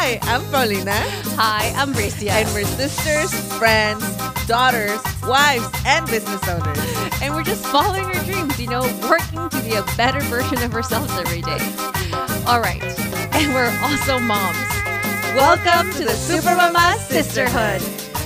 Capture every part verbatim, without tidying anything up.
Hi, I'm Paulina. Hi, I'm Bricia. And we're sisters, friends, daughters, wives, and business owners. And we're just following our dreams, you know, working to be a better version of ourselves every day. All right. And we're also moms. Welcome to the Super Mama Sisterhood.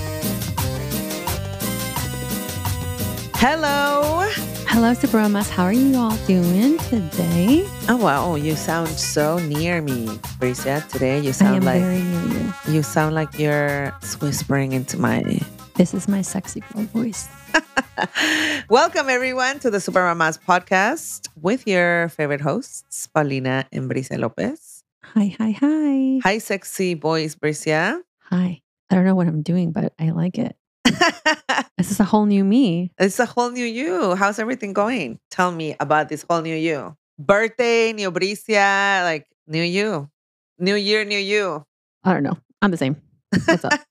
Hello. Hello, Super Mamas. How are you all doing today? Oh, wow. You sound so near me, Bricia. Today you I sound am like very near you. you sound like you're whispering into my This is my sexy girl voice. Welcome, everyone, to the Super Mamas podcast with your favorite hosts, Paulina and Bricia Lopez. Hi, hi, hi. Hi, sexy boys, Bricia. Hi. I don't know what I'm doing, but I like it. This is a whole new me. It's a whole new you. How's everything going? Tell me about this whole new you. Birthday, new Bricia, like new you. New year, new you. I don't know. I'm the same. What's up?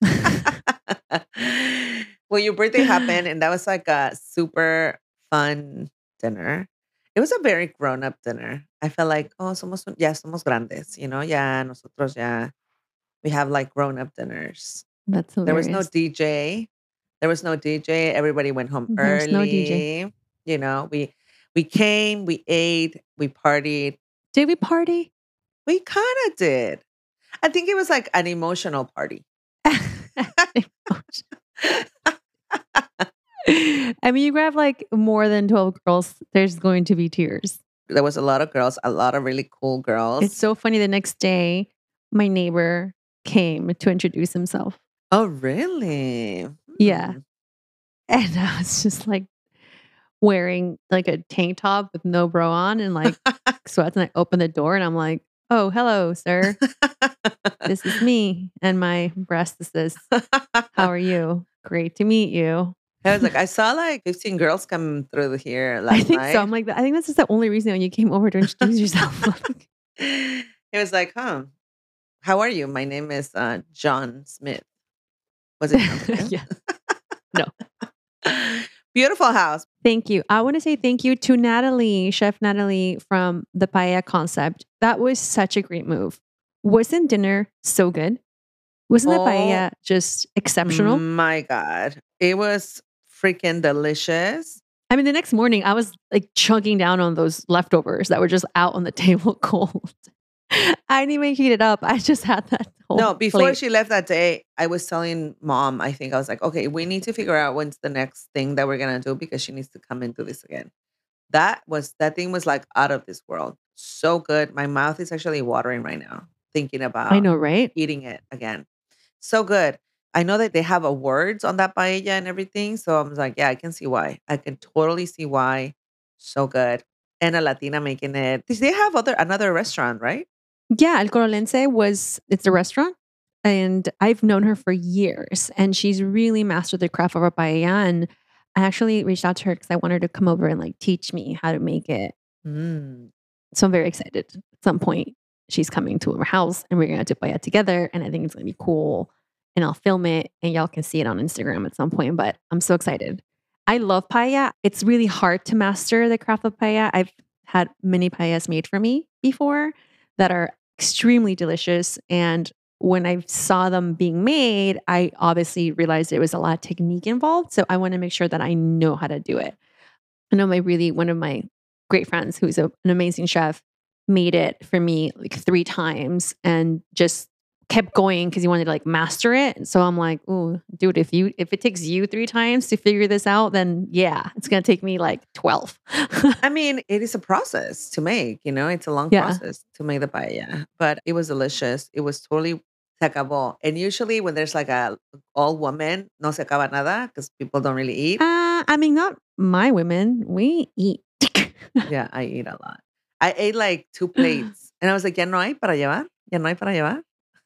Well, your birthday happened, and that was like a super fun dinner. It was a very grown-up dinner. I felt like, oh, somos, ya somos grandes, you know? Ya nosotros ya, we have like grown-up dinners. That's There was hilarious. no D J. There was no D J. Everybody went home There's early. no D J. You know, we we came, we ate, we partied. Did we party? We kind of did. I think it was like an emotional party. I mean, you grab like more than twelve girls, there's going to be tears. There was a lot of girls, a lot of really cool girls. It's so funny. The next day, my neighbor came to introduce himself. Oh, really? Yeah. Hmm. And I was just like wearing like a tank top with no bra on and like sweats. And I opened the door and I'm like, oh, hello, sir. This is me. And my breast says, how are you? Great to meet you. I was like, I saw like fifteen girls come through here last I think night. so. I'm like, I think this is the only reason when you came over to introduce yourself. It was like, huh, how are you? My name is uh, John Smith. Was it John Smith? Yeah. No. Beautiful house. Thank you. I want to say thank you to Natalie, Chef Natalie from the Paella Concept. That was such a great move. Wasn't dinner so good? Wasn't the Oh, paella just exceptional? my God. It was freaking delicious. I mean, the next morning I was like chugging down on those leftovers that were just out on the table cold. I didn't even heat it up. I just had that whole No, before plate. she left that day, I was telling mom, I think I was like, okay, we need to figure out when's the next thing that we're going to do because she needs to come and do this again. That was, that thing was like out of this world. So good. My mouth is actually watering right now, thinking I about know, right? eating it again. So good. I know that they have awards on that paella and everything. So I was like, yeah, I can see why. I can totally see why. So good. And a Latina making it. They have other another restaurant, right? Yeah, El Corolense was, it's a restaurant. And I've known her for years. And she's really mastered the craft of a paella. And I actually reached out to her because I want her to come over and like teach me how to make it. Mm. So I'm very excited. At some point, she's coming to our house and we're going to do paella together. And I think it's going to be cool. And I'll film it and y'all can see it on Instagram at some point. But I'm so excited. I love paella. It's really hard to master the craft of paella. I've had many paellas made for me before that are extremely delicious. And when I saw them being made, I obviously realized there was a lot of technique involved. So I want to make sure that I know how to do it. I know my really, one of my great friends who's a, an amazing chef made it for me like three times and just kept going because he wanted to like master it. And so I'm like, oh, dude, if you if it takes you three times to figure this out, then yeah, it's gonna take me like twelve. I mean, it is a process to make, you know, it's a long Yeah. process to make the paella, but it was delicious. It was totally se acabó. And usually when there's like a all woman, no se acaba nada because people don't really eat. Uh, I mean, not my women. We eat. Yeah, I eat a lot. I ate like two plates and I was like, ya no hay para llevar? Ya no hay para llevar?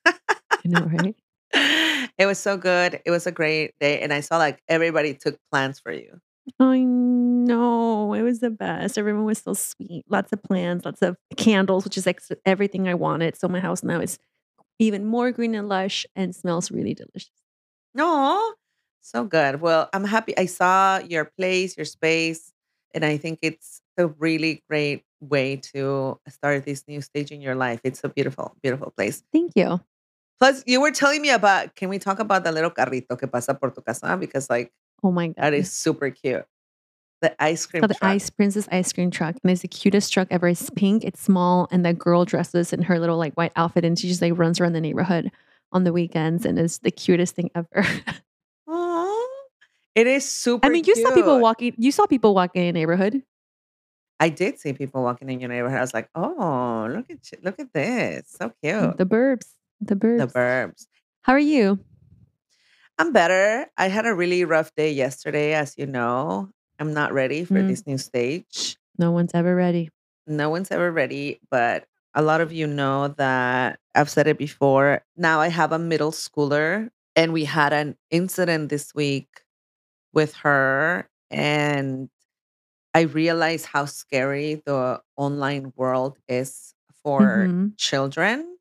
I know, right? It was so good. It was a great day. And I saw like everybody took plans for you. I know. It was the best. Everyone was so sweet. Lots of plants, lots of candles, which is like s- everything I wanted. So my house now is even more green and lush and smells really delicious. No, so good. Well, I'm happy I saw your place, your space, and I think it's a really great way to start this new stage in your life. It's a beautiful, beautiful place. Thank you. Plus, you were telling me about, can we talk about the little carrito que pasa por tu casa? Because, like, Oh my that is god. super cute. The ice It's cream called the truck. Ice Princess Ice Cream Truck, and it's the cutest truck ever. It's pink, it's small, and the girl dresses in her little, like, white outfit, and she just, like, runs around the neighborhood on the weekends, and it's the cutest thing ever. Aw. It is I super mean, you saw people cute. walking you saw people walking in the neighborhood. I did see people walking in your neighborhood. I was like, "Oh, look at you, look at this. So cute." The burbs. The The burbs. burbs. How are you? I'm better. I had a really rough day yesterday, as you know. I'm not ready for Mm, this new stage. no one's ever ready. No one's ever ready, but a lot of you know that I've said it before. Now I have a middle schooler, and we had an incident this week with her, and I realized how scary the online world is for Mhm. children.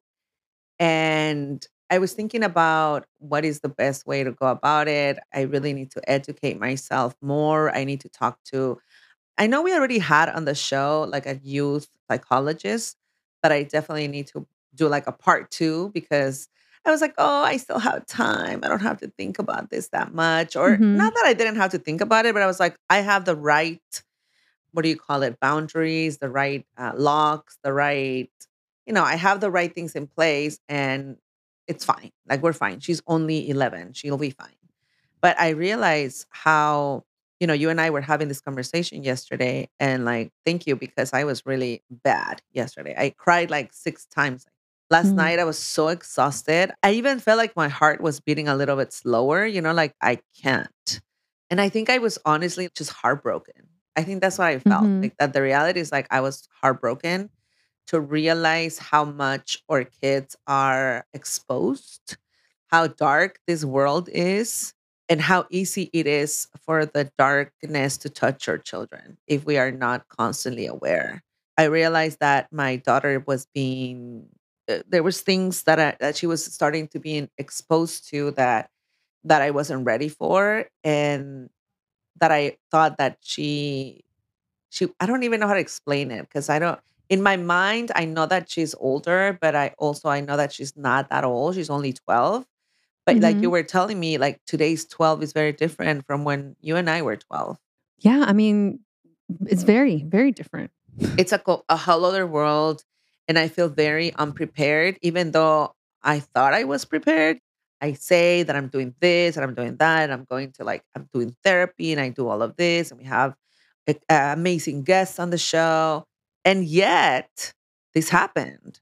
And I was thinking about what is the best way to go about it. I really need to educate myself more. I need to talk to, I know we already had on the show like a youth psychologist, but I definitely need to do like a part two because I was like, oh, I still have time. I don't have to think about this that much. Or not Mhm. that I didn't have to think about it, but I was like, I have the right, what do you call it, boundaries, the right uh, locks, the right, you know, I have the right things in place and it's fine. Like we're fine. She's only eleven. She'll be fine. But I realized how, you know, you and I were having this conversation yesterday and like, thank you because I was really bad yesterday. I cried like six times. Last Mm. night I was so exhausted. I even felt like my heart was beating a little bit slower, you know, like I can't. And I think I was honestly just heartbroken. I think that's what I felt. Mhm. Like that the reality is like I was heartbroken to realize how much our kids are exposed, how dark this world is, and how easy it is for the darkness to touch our children if we are not constantly aware. I realized that my daughter was being uh, there was things that I, that she was starting to be exposed to that that I wasn't ready for and that I thought that she she I don't even know how to explain it because I don't in my mind, I know that she's older, but I also I know that she's not that old. She's only twelve. But like you Mhm. were telling me, like today's twelve is very different from when you and I were twelve. Yeah, I mean, it's very, very different. It's a, co- a whole other world. And I feel very unprepared, even though I thought I was prepared. I say that I'm doing this and I'm doing that. And I'm going to like, I'm doing therapy and I do all of this. And we have a- a- amazing guests on the show. And yet this happened.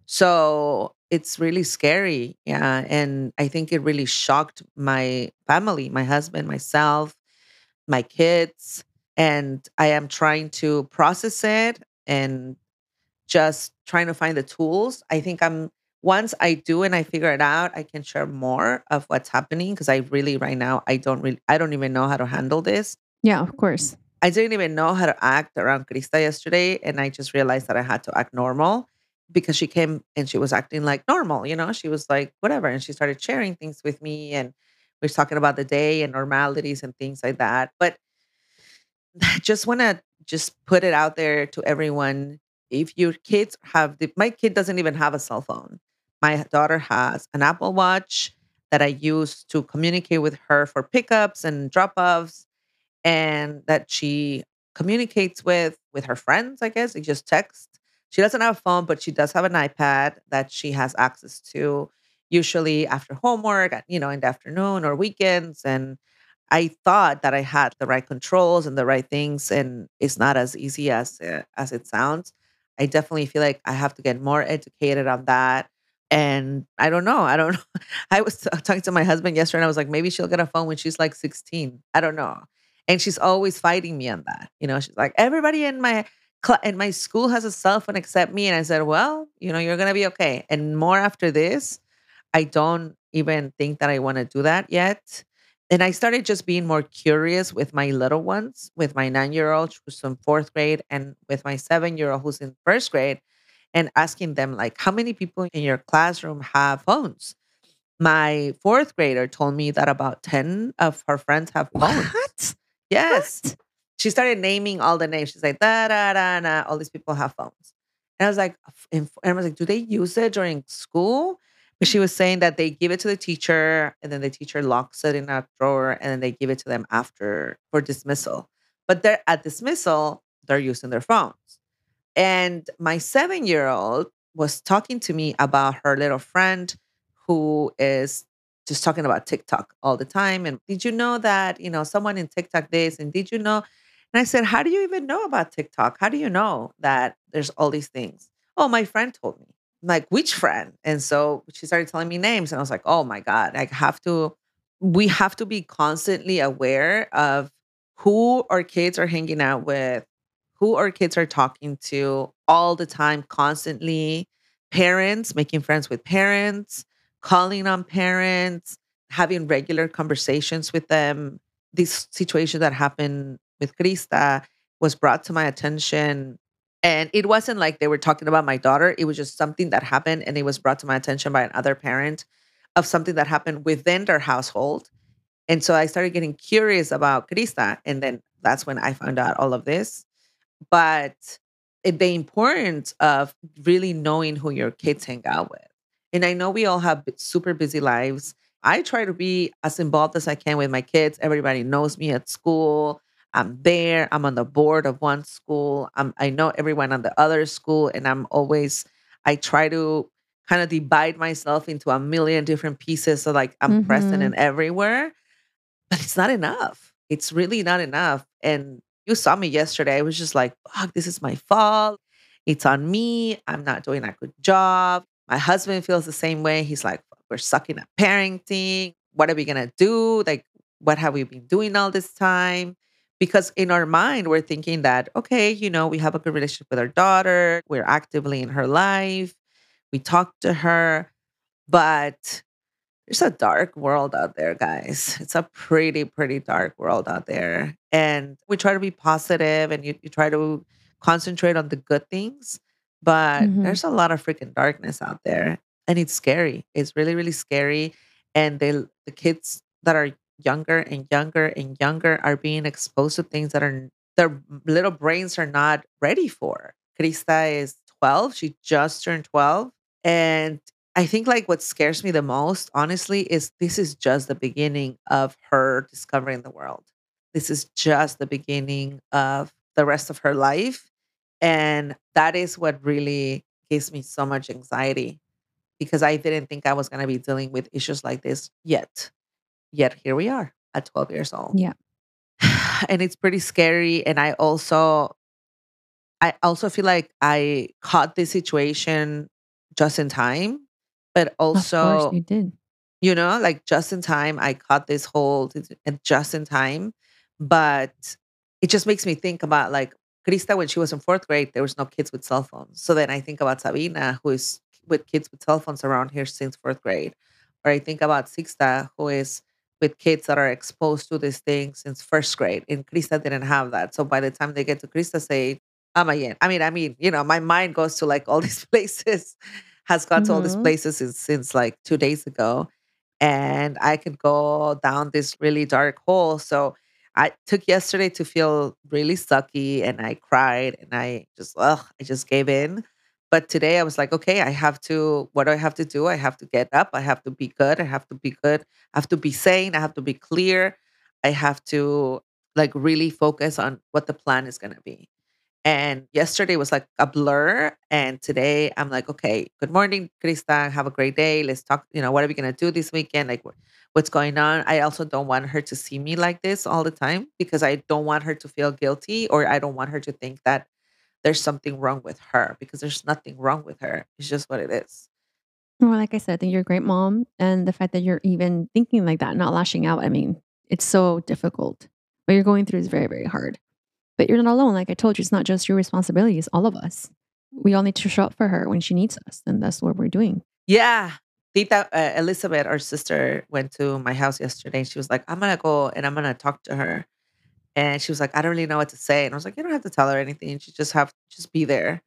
So it's really scary. Yeah. And I think it really shocked my family, my husband, myself, my kids. And I am trying to process it and just trying to find the tools. I think I'm once I do and I figure it out, I can share more of what's happening because I really right now I don't really I don't even know how to handle this. Yeah, of course. I didn't even know how to act around Krista yesterday and I just realized that I had to act normal because she came and she was acting like normal, you know? She was like whatever and she started sharing things with me and we were talking about the day and normalities and things like that. But I just want to just put it out there to everyone. If your kids have the, my kid doesn't even have a cell phone. My daughter has an Apple Watch that I use to communicate with her for pickups and drop offs, and that she communicates with with her friends. I guess they just text. She doesn't have a phone, but she does have an iPad that she has access to, usually after homework, at- you know, in the afternoon or weekends. And I thought that I had the right controls and the right things, and it's not as easy as uh, as it sounds. I definitely feel like I have to get more educated on that. And I don't know. I don't know. I was t- talking to my husband yesterday, and I was like, maybe she'll get a phone when she's like sixteen. I don't know. And she's always fighting me on that. You know, she's like, everybody in my cl- in my school has a cell phone except me. And I said, well, you know, you're gonna be okay. And more after this, I don't even think that I want to do that yet. And I started just being more curious with my little ones, with my nine year old who's in fourth grade, and with my seven year old who's in first grade, and asking them, like, how many people in your classroom have phones? My fourth grader told me that about ten of her friends have phones. What? Yes. What? She started naming all the names. She's like, da da da da. All these people have phones. And I was like, "F- in- and I was like, do they use it during school? She was saying that they give it to the teacher and then the teacher locks it in a drawer and then they give it to them after for dismissal. But they're at dismissal, they're using their phones. And my seven year old was talking to me about her little friend who is just talking about TikTok all the time. And did you know that, you know, someone in TikTok this? And did you know? And I said, how do you even know about TikTok? How do you know that there's all these things? Oh, my friend told me. I'm like, which friend? And so she started telling me names. And I was like, oh my God, I have to, we have to be constantly aware of who our kids are hanging out with, who our kids are talking to all the time, constantly. Parents, making friends with parents, calling on parents, having regular conversations with them. This situation that happened with Krista was brought to my attention. And it wasn't like they were talking about my daughter. It was just something that happened and it was brought to my attention by another parent of something that happened within their household. And so I started getting curious about Krista. And then that's when I found out all of this. But it, the importance of really knowing who your kids hang out with. And I know we all have b- super busy lives. I try to be as involved as I can with my kids. Everybody knows me at school. I'm there. I'm on the board of one school. I'm, I know everyone on the other school. And I'm always, I try to kind of divide myself into a million different pieces. So, like, I'm present Mm-hmm. and everywhere, but it's not enough. It's really not enough. And you saw me yesterday. I was just like, fuck, this is my fault. It's on me. I'm not doing a good job. My husband feels the same way. He's like, we're sucking at parenting. What are we going to do? Like, what have we been doing all this time? Because in our mind, we're thinking that, okay, you know, we have a good relationship with our daughter. We're actively in her life. We talk to her. But there's a dark world out there, guys. It's a pretty, pretty dark world out there. And we try to be positive and you, you try to concentrate on the good things, but Mm-hmm. there's a lot of freaking darkness out there. And it's scary. It's really, really scary. And they the kids that are younger and younger and younger are being exposed to things that are their little brains are not ready for. Krista is twelve. She just turned twelve. And I think like what scares me the most, honestly, is this is just the beginning of her discovering the world. This is just the beginning of the rest of her life. And that is what really gives me so much anxiety because I didn't think I was going to be dealing with issues like this yet. Yet here we are at twelve years old. Yeah. And it's pretty scary. And I also, I also feel like I caught this situation just in time, but Of course also you did. you know, like just in time, I caught this hold t- and just in time. But it just makes me think about like Krista when she was in fourth grade, there was no kids with cell phones. So then I think about Sabina, who is with kids with cell phones around here since fourth grade. Or I think about Sixta, who is with kids that are exposed to this thing since first grade. And Krista didn't have that. So by the time they get to Krista's age, I'm again. I mean, I mean, you know, my mind goes to like all these places, has gone to all these Mm-hmm. places since, since like two days ago and I could go down this really dark hole. So I took yesterday to feel really sucky and I cried and I just, ugh, I just gave in. But today I was like, okay, I have to, what do I have to do? I have to get up. I have to be good. I have to be good. I have to be sane. I have to be clear. I have to like really focus on what the plan is going to be. And yesterday was like a blur. And today I'm like, okay, good morning, Krista. Have a great day. Let's talk. You know, what are we going to do this weekend? Like, wh- what's going on? I also don't want her to see me like this all the time because I don't want her to feel guilty or I don't want her to think that there's something wrong with her because there's nothing wrong with her. It's just what it is. Well, like I said, I think you're a great mom. And the fact that you're even thinking like that, not lashing out, I mean, it's so difficult. What you're going through is very, very hard. But you're not alone. Like I told you, it's not just your responsibility, it's all of us. We all need to show up for her when she needs us. And that's what we're doing. Yeah. Tita uh, Elizabeth, our sister, went to my house yesterday and she was like, I'm going to go and I'm going to talk to her. And she was like, I don't really know what to say. And I was like, you don't have to tell her anything. You just have just be there.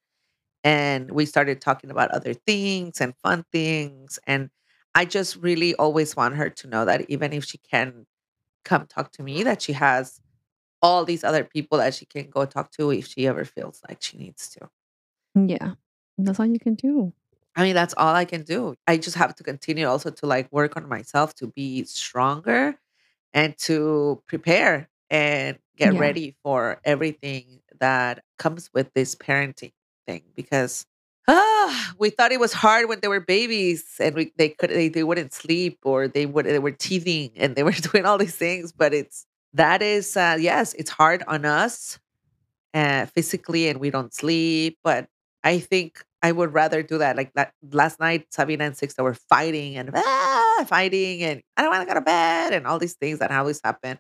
And we started talking about other things and fun things. And I just really always want her to know that even if she can come talk to me, that she has all these other people that she can go talk to if she ever feels like she needs to. Yeah. That's all you can do. I mean, that's all I can do. I just have to continue also to like work on myself to be stronger and to prepare and get Yeah. ready for everything that comes with this parenting thing because ah, we thought it was hard when they were babies and we they could they, they wouldn't sleep or they would they were teething and they were doing all these things, but it's that is uh, yes, it's hard on us uh, physically and we don't sleep. But I think I would rather do that. Like that last night, Sabina and Six, they were fighting and ah, fighting, and I don't want to go to bed, and all these things that always happen.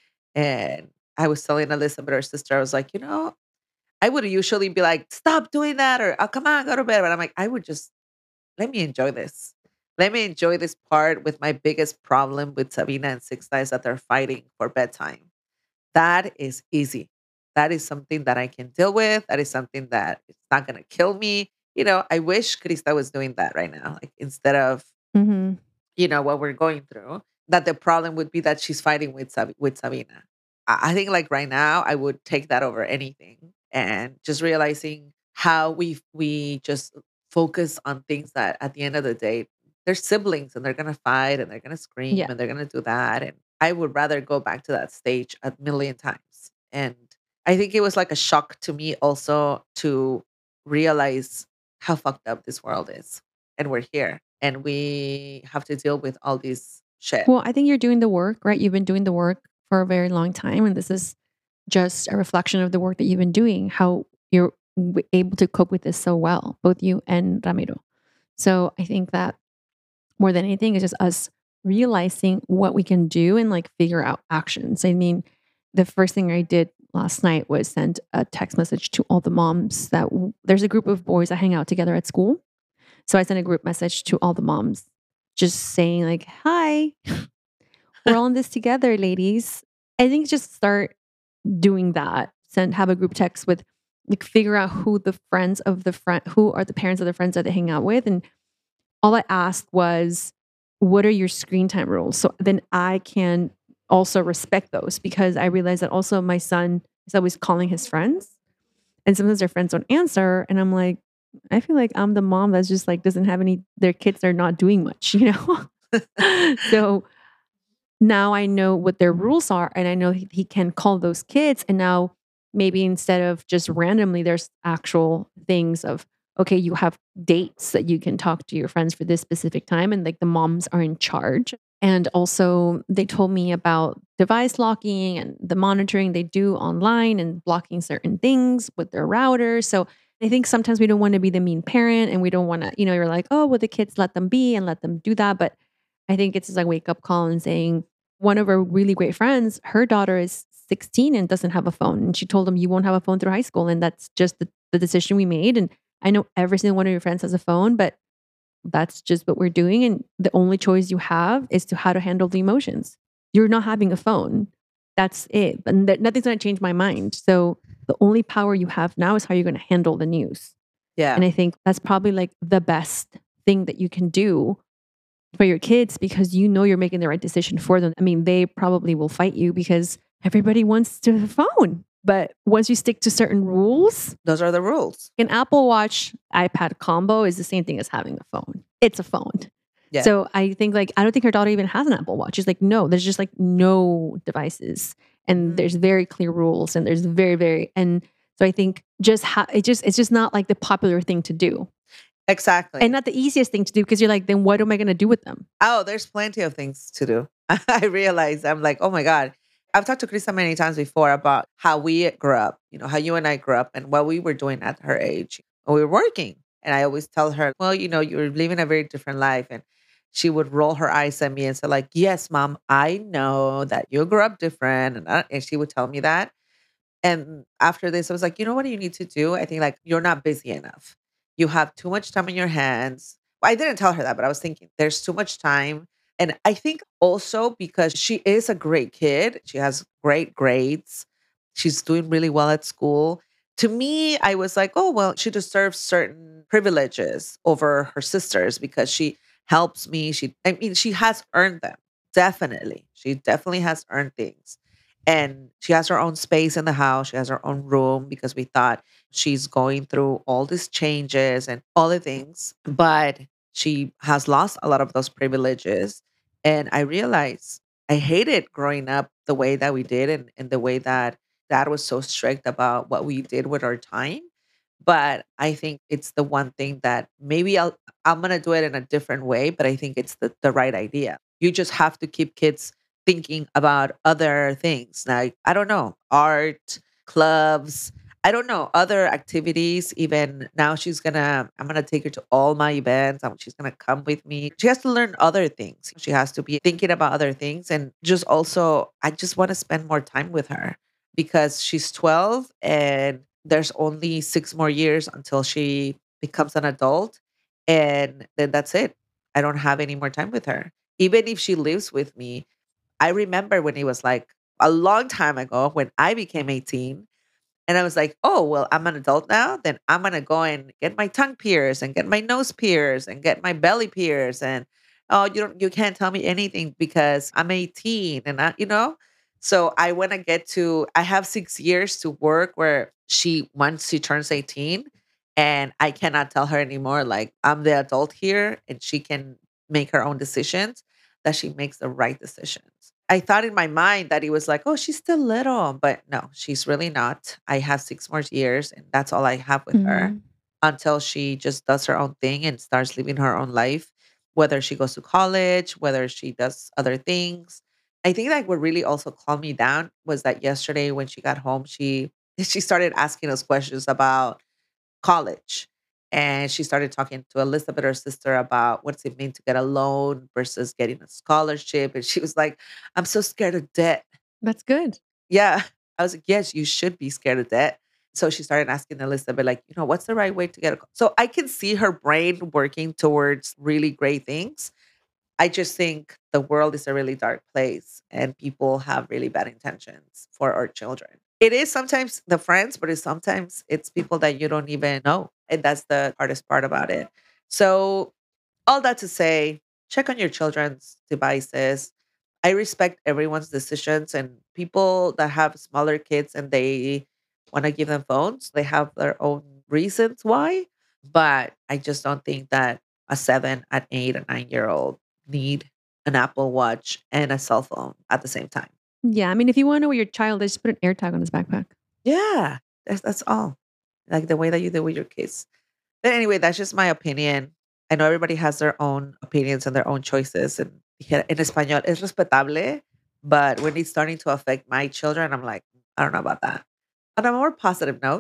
And I was telling Elizabeth, her sister, I was like, you know, I would usually be like, stop doing that, or oh, come on, go to bed. But I'm like, I would just let me enjoy this. Let me enjoy this part with my biggest problem with Sabina and Six is that they're fighting for bedtime. That is easy. That is something that I can deal with. That is something that it's not gonna kill me. You know, I wish Krista was doing that right now. Like instead of, Hmm. you know, what we're going through, that the problem would be that she's fighting with Sab- with Sabina. I-, I think like right now I would take that over anything and just realizing how we we just focus on things that at the end of the day they're siblings and they're gonna fight and they're gonna scream Yeah. and they're gonna do that. And I would rather go back to that stage a million times. And I think it was like a shock to me also to realize how fucked up this world is. And we're here and we have to deal with all this shit. Well, I think you're doing the work, right? You've been doing the work for a very long time. And this is just a reflection of the work that you've been doing, how you're w- able to cope with this so well, both you and Ramiro. So I think that more than anything, it's just us realizing what we can do and like figure out actions. I mean, the first thing I did last night was send a text message to all the moms that w- there's a group of boys that hang out together at school. So I sent a group message to all the moms just saying like, "Hi, we're all in this together, ladies." I think just start doing that. Send have a group text with like figure out who the friends of the friend who are the parents of the friends that they hang out with. And all I asked was, what are your screen time rules? So then I can also respect those because I realized that also my son is always calling his friends and sometimes their friends don't answer. And I'm like, I feel like I'm the mom that's just like doesn't have any, their kids are not doing much, you know? So now I know what their rules are and I know he, he can call those kids. And now maybe instead of just randomly, there's actual things of, okay, you have dates that you can talk to your friends for this specific time. And like the moms are in charge. And also, they told me about device locking and the monitoring they do online and blocking certain things with their routers. So I think sometimes we don't want to be the mean parent and we don't want to, you know, you're like, oh, well, the kids let them be and let them do that. But I think it's just a wake up call and saying, one of our really great friends, her daughter is sixteen and doesn't have a phone. And she told him, you won't have a phone through high school. And that's just the, the decision we made. And I know every single one of your friends has a phone, but that's just what we're doing. And the only choice you have is to how to handle the emotions. You're not having a phone. That's it. And that, nothing's going to change my mind. So the only power you have now is how you're going to handle the news. Yeah. And I think that's probably like the best thing that you can do for your kids because you know you're making the right decision for them. I mean, they probably will fight you because everybody wants to have a phone. But once you stick to certain rules, Those are the rules. an Apple Watch iPad combo is the same thing as having a phone. It's a phone. Yeah. So I think like I don't think her daughter even has an Apple Watch. She's like, no, there's just like no devices. And Mhm. there's very clear rules and there's very, very and so I think just ha- it just it's just not like the popular thing to do. And Exactly. not the easiest thing to do because you're like, then what am I gonna do with them? Oh, there's plenty of things to do. I realize I'm like, oh my God. I've talked to Krista many times before about how we grew up, you know, how you and I grew up and what we were doing at her age. We were working. And I always tell her, well, you know, you're living a very different life. And she would roll her eyes at me and say, like, yes, mom, I know that you grew up different. And, I, and she would tell me that. And after this, I was like, you know what you need to do? I think like you're not busy enough. You have too much time in your hands. Well, I didn't tell her that, but I was thinking there's too much time. And I think also because she is a great kid, she has great grades, she's doing really well at school. To me, I was like, oh, well, she deserves certain privileges over her sisters because she helps me. She, I mean, she has earned them. Definitely. She definitely has earned things and she has her own space in the house. She has her own room because we thought, She's going through all these changes and all the things, but she has lost a lot of those privileges. And I realized I hated growing up the way that we did, and, and the way that dad was so strict about what we did with our time. But I think it's the one thing that maybe I'll I'm gonna do it in a different way, but I think it's the, the right idea. You just have to keep kids thinking about other things. Like, I don't know, art, clubs, I don't know, other activities. Even now she's gonna I'm gonna take her to all my events. Um, she's gonna come with me. She has to learn other things. She has to be thinking about other things. And just also, I just want to spend more time with her because she's twelve and there's only six more years until she becomes an adult. And then that's it. I don't have any more time with her. Even if she lives with me, I remember when it was like a long time ago when I became eighteen and I was like, oh, well, I'm an adult now. Then I'm going to go and get my tongue pierced and get my nose pierced and get my belly pierced. And oh, you don't, you can't tell me anything because I'm eighteen and I, you know? So I want to get to, I have six years to work where she, once she turns eighteen, and I cannot tell her anymore, like, I'm the adult here and she can make her own decisions, that she makes the right decisions. I thought in my mind that he was like, "Oh, she's still little," but no, she's really not. I have six more years, and that's all I have with her Mhm. until she just does her own thing and starts living her own life, whether she goes to college, whether she does other things. I think like what really also calmed me down was that yesterday when she got home, she she started asking us questions about college. And she started talking to Elizabeth, her sister, about what's it mean to get a loan versus getting a scholarship. And she was like, I'm so scared of debt. That's good. Yeah. I was like, yes, you should be scared of debt. So she started asking Elizabeth, like, you know, what's the right way to get a co-" So I can see her brain working towards really great things. I just think the world is a really dark place and people have really bad intentions for our children. It is sometimes the friends, but it's sometimes it's people that you don't even know. And that's the hardest part about it. So all that to say, check on your children's devices. I respect everyone's decisions, and people that have smaller kids and they want to give them phones, they have their own reasons why. But I just don't think that a seven, an eight, a nine year old need an Apple Watch and a cell phone at the same time. Yeah, I mean, if you wanna know where your child is, just put an AirTag on his backpack. Yeah, that's, that's all. Like the way that you do with your kids. But anyway, that's just my opinion. I know everybody has their own opinions and their own choices. And here in español, es respetable. But when it's starting to affect my children, I'm like, I don't know about that. On a more positive note,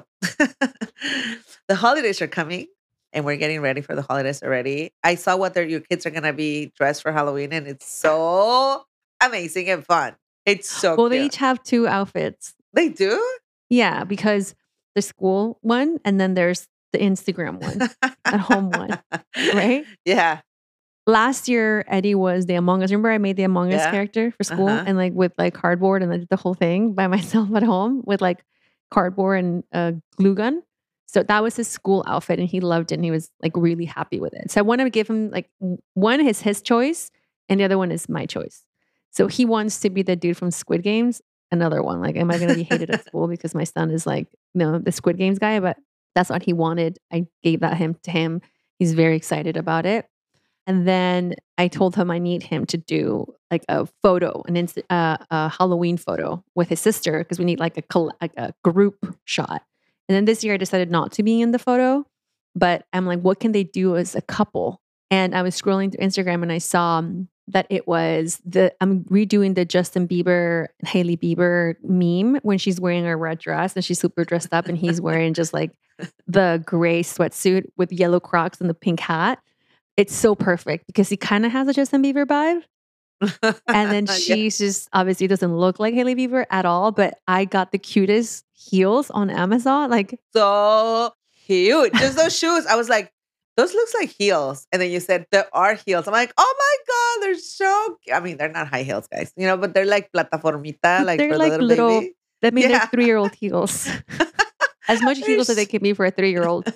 the holidays are coming and we're getting ready for the holidays already. I saw what their, your kids are going to be dressed for Halloween, and it's so amazing and fun. It's so Well, they cute. each have two outfits. They do? Yeah, because the school one and then there's the Instagram one, at home one, right? Yeah. Last year, Eddie was the Among Us. Remember I made the Among Us Yeah. character for school Uh-huh. and like with like cardboard, and I did the whole thing by myself at home with like cardboard and a glue gun. So that was his school outfit and he loved it and he was like really happy with it. So I want to give him like w- one is his choice and the other one is my choice. So he wants to be the dude from Squid Games. Another one, like, am I going to be hated at school because my son is like, no, the Squid Games guy? But that's what he wanted. I gave that him to him. He's very excited about it. And then I told him I need him to do like a photo, an inst- uh, a Halloween photo with his sister because we need like a coll- like a group shot. And then this year I decided not to be in the photo, but I'm like, what can they do as a couple? And I was scrolling through Instagram and I saw um, that it was the I'm redoing the Justin Bieber Haley Bieber meme when she's wearing a red dress and she's super dressed up and he's wearing just like the gray sweatsuit with yellow Crocs and the pink hat. It's so perfect because he kind of has a Justin Bieber vibe. And then Yeah. she just obviously doesn't look like Haley Bieber at all, but I got the cutest heels on Amazon. Like, So cute. Just those shoes. I was like, those looks like heels. And then you said there are heels. I'm like, oh my God, they're so cu-" I mean, they're not high heels, guys, you know, but they're like plataformita, but like they're for the like little little, baby. I mean, they're Yeah. three year old heels. As much They're heels as they s- can be for a three year old.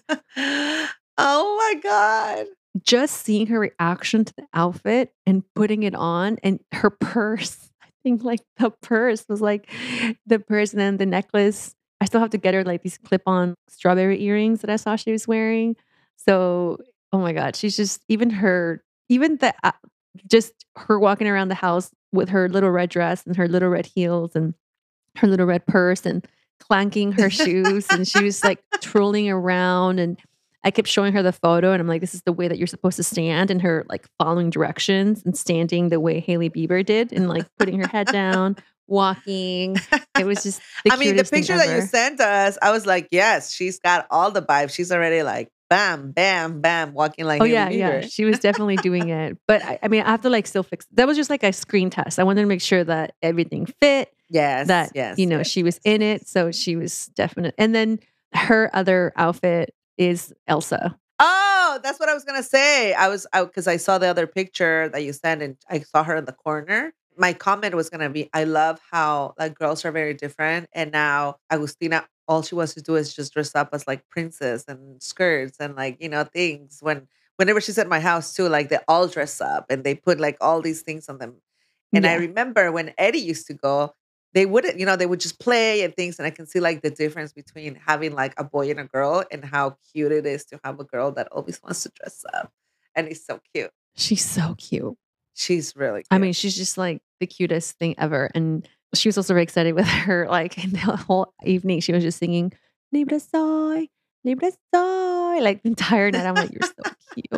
oh my God. Just seeing her reaction to the outfit and putting it on and her purse. I think like the purse was like the purse and then the necklace. I still have to get her like these clip-on strawberry earrings that I saw she was wearing. So, oh my God, she's just even her, even the uh, just her walking around the house with her little red dress and her little red heels and her little red purse and clanking her shoes. And she was like trolling around. And I kept showing her the photo. And I'm like, this is the way that you're supposed to stand. And her like following directions and standing the way Hailey Bieber did and like putting her head down, walking. It was just the I mean, the cutest thing picture that you ever. sent us, I was like, yes, she's got all the vibes. She's already like, bam, bam, bam, walking like Oh Hailey yeah, yeah. Bieber. She was definitely doing it. But I, I mean, I have to like still fix. That was just like a screen test. I wanted to make sure that everything fit, Yes, that yes, you know yes, she was yes, in it. yes. So she was definite. And then her other outfit is Elsa. Oh, that's what I was gonna say. I was out because I saw the other picture that you sent, and I saw her in the corner. My comment was gonna be, I love how like girls are very different, and now Agustina, all she wants to do is just dress up as like princess and skirts and like you know things. When whenever she's at my house too, like they all dress up and they put like all these things on them. And I Yeah, remember when Eddie used to go, they wouldn't, you know, they would just play and things. And I can see like the difference between having like a boy and a girl and how cute it is to have a girl that always wants to dress up. And it's so cute. she's so cute. She's really I cute. mean, she's just like the cutest thing ever. And she was also very excited with her, like in the whole evening, she was just singing Libre soy, Libre soy, like the entire night. I'm like, you're so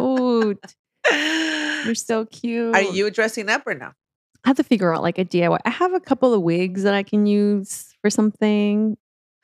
cute. You're so Are cute. you dressing up or no? I have to figure out like a D I Y. I have a couple of wigs that I can use for something.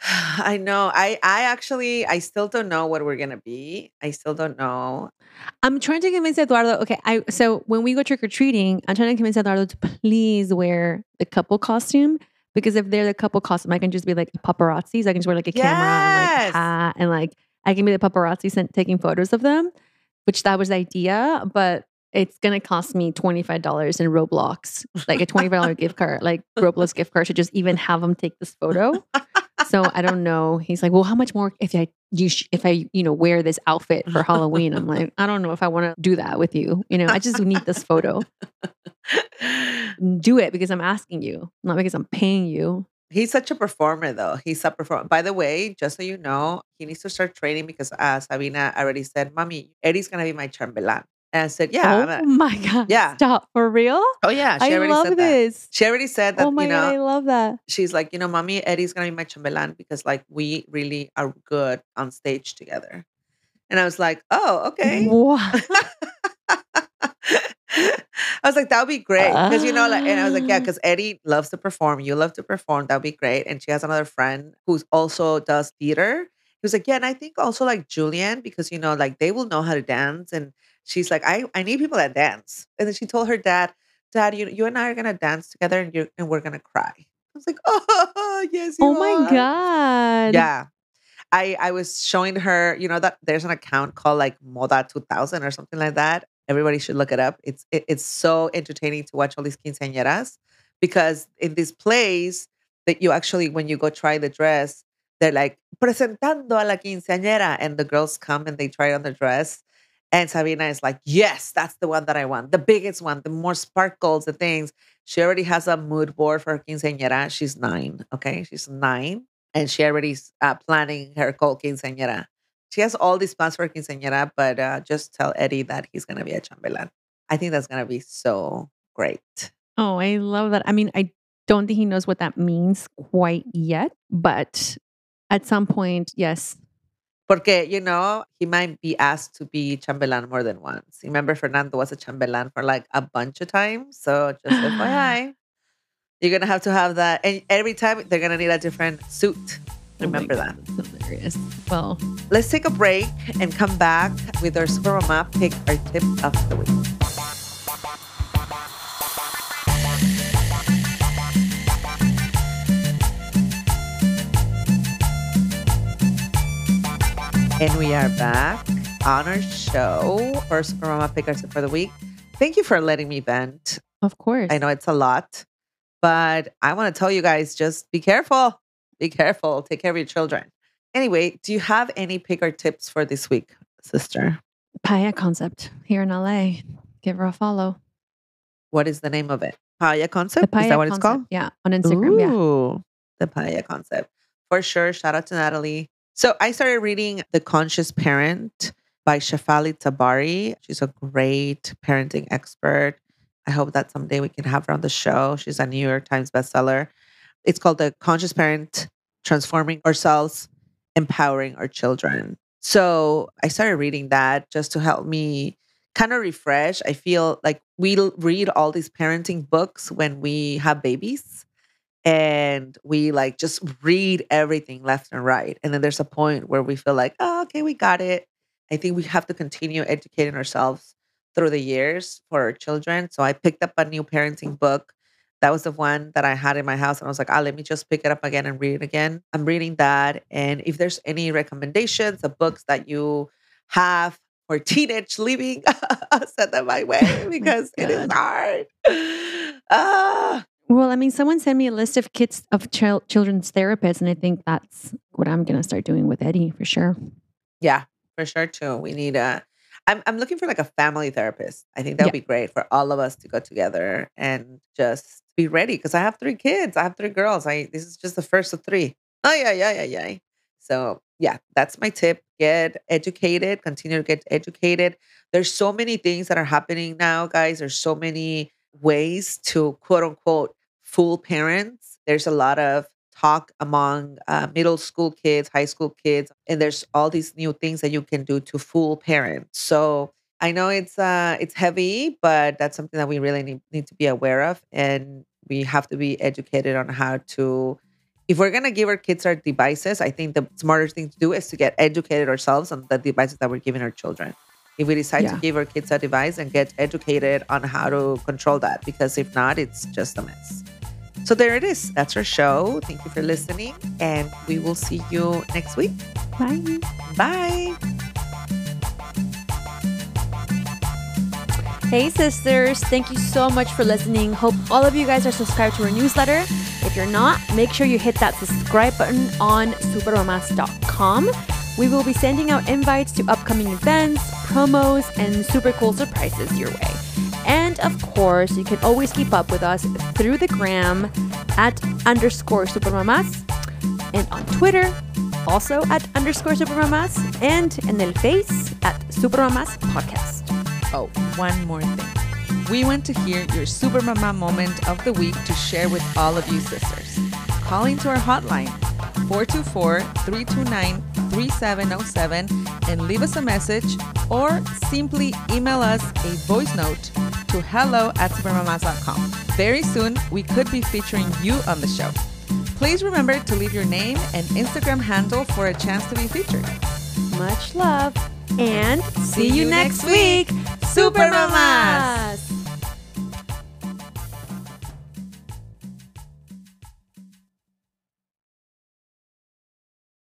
I know. I I actually I still don't know what we're gonna be. I still don't know. I'm trying to convince Eduardo. Okay, I so when we go trick or treating, I'm trying to convince Eduardo to please wear the couple costume because if they're the couple costume, I can just be like paparazzis. I can just wear like a camera and like a Yes. hat and like I can be the paparazzi sent, taking photos of them, which that was the idea, but it's gonna cost me twenty-five dollars in Roblox, like a twenty-five dollars gift card, like Roblox gift card to just even have them take this photo. So I don't know. He's like, well, how much more if I you sh- if I you know wear this outfit for Halloween? I'm like, I don't know if I want to do that with you. You know, I just need this photo. Do it because I'm asking you, not because I'm paying you. He's such a performer, though. He's a performer. By the way, just so you know, he needs to start training because uh, Sabina already said, "Mommy, Eddie's gonna be my chambelán." And I said, "Yeah, I'm Oh a, my god! yeah." Stop for real. Oh yeah, she I already love said that. this. She already said Oh that. my You god, know, I love that. she's like, you know, Mommy, Eddie's gonna be my chambelán because like we really are good on stage together. And I was like, oh, okay. What? I was like, that would be great. Because, you know, like, and I was like, yeah, Ah. because Eddie loves to perform. You love to perform. That would be great. And she has another friend who's also does theater. He was like, yeah, and I think also like Julian, because, you know, like they will know how to dance. And she's like, I, I need people that dance. And then she told her dad, Dad, you, you and I are going to dance together and, you and we're going to cry. I was like, oh, yes, you Oh my are. god. Yeah. I I was showing her, you know, that there's an account called like Moda two thousand or something like that. Everybody should look it up. It's it, it's so entertaining to watch all these quinceañeras because in these plays that you actually when you go try the dress, they're like presentando a la quinceañera and the girls come and they try on the dress. And Sabina is like, yes, that's the one that I want. The biggest one, the more sparkles, the things. She already has a mood board for her quinceañera. She's nine. Okay. She's nine and she already's uh, planning her call quinceañera. She has all these plans for quinceañera, but uh, just tell Eddie that he's gonna be a chambelán. I think that's gonna be so great. Oh, I love that. I mean, I don't think he knows what that means quite yet, but at some point, yes. Porque, you know, he might be asked to be chambelán more than once. Remember, Fernando was a chambelán for like a bunch of times. So just F Y I, you're gonna have to have that. And every time they're gonna need a different suit. Oh my Remember God, that. that's hilarious. Well, Let's take a break and come back with our Super Mama pick our tip of the week. And we are back on our show for Super Mama pick our tip for the week. Thank you for letting me vent. of course. I know it's a lot, but I want to tell you guys just be careful. Be careful. Take care of your children. Anyway, do you have any pick or tips for this week, sister? Paya Concept here in L A. Give her a follow. What is the name of it? Paya The Concept? Paya Is that what Concept. it's called? Yeah, on Instagram. Yeah. Ooh, the Paya Concept. For sure. Shout out to Natalie. So I started reading The Conscious Parent by Shefali Tabari. She's a great parenting expert. I hope that someday we can have her on the show. She's a New York Times bestseller. It's called The Conscious Parent: Transforming Ourselves, Empowering Our Children. So I started reading that just to help me kind of refresh. I feel like we l- read all these parenting books when we have babies and we like just read everything left and right. And then there's a point where we feel like, oh, okay, we got it. I think we have to continue educating ourselves through the years for our children. So I picked up a new parenting book. That was the one that I had in my house. And I was like, ah, let me just pick it up again and read it again. I'm reading that. And if there's any recommendations of books that you have for teenage living, send them my way because it is God. hard. Ah. Well, I mean, someone sent me a list of kids of chil- children's therapists, and I think that's what I'm going to start doing with Eddie for sure. Yeah, for sure too. We need a I'm I'm looking for like a family therapist. I think that would Yeah. be great for all of us to go together and just be ready because I have three kids. I have three girls. I this is just the first of three. Oh yeah, yeah, yeah, yeah. So yeah, that's my tip. Get educated, continue to get educated. There's so many things that are happening now, guys. There's so many ways to quote unquote fool parents. There's a lot of talk among uh, middle school kids, high school kids, and there's all these new things that you can do to fool parents. So I know it's uh it's heavy, but that's something that we really need, need to be aware of, and we have to be educated on how to. If we're gonna give our kids our devices, I think the smarter thing to do is to get educated ourselves on the devices that we're giving our children. If we decide to Yeah. give our kids a device and get educated on how to control that, because if not, it's just a mess. So there it is. That's our show. Thank you for listening, and we will see you next week. Bye. Bye. Hey, sisters. Thank you so much for listening. Hope all of you guys are subscribed to our newsletter. If you're not, make sure you hit that subscribe button on supermamas dot com. We will be sending out invites to upcoming events, promos, and super cool surprises your way. And of course, you can always keep up with us through the gram at underscore supermamas, and on Twitter, also at underscore supermamas, and in el Face at Supermamas Podcast. Oh, one more thing. We want to hear your super mama moment of the week to share with all of you sisters. Call into our hotline, four two four, three two nine, three seven zero seven, and leave us a message, or simply email us a voice note to hello at supermamas dot com. Very soon, we could be featuring you on the show. Please remember to leave your name and Instagram handle for a chance to be featured. Much love, and see, See you you next next week, week, Super Mamas!